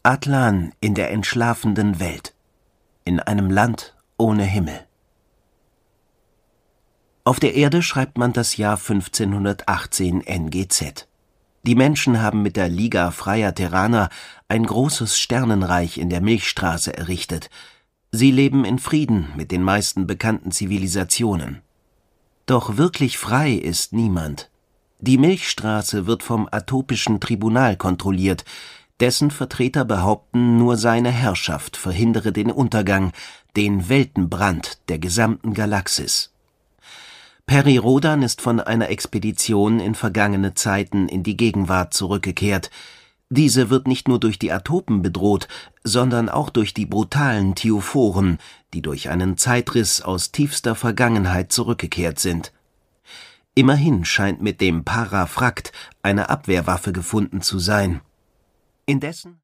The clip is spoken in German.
Atlan in der entschlafenden Welt, in einem Land ohne Himmel. Auf der Erde schreibt man das Jahr 1518 NGZ. Die Menschen haben mit der Liga Freier Terraner ein großes Sternenreich in der Milchstraße errichtet. Sie leben in Frieden mit den meisten bekannten Zivilisationen. Doch wirklich frei ist niemand. Die Milchstraße wird vom Atopischen Tribunal kontrolliert. Dessen Vertreter behaupten, nur seine Herrschaft verhindere den Untergang, den Weltenbrand der gesamten Galaxis. Peri Rodan ist von einer Expedition in vergangene Zeiten in die Gegenwart zurückgekehrt. Diese wird nicht nur durch die Atopen bedroht, sondern auch durch die brutalen Thiophoren, die durch einen Zeitriss aus tiefster Vergangenheit zurückgekehrt sind. Immerhin scheint mit dem Parafrakt eine Abwehrwaffe gefunden zu sein. Indessen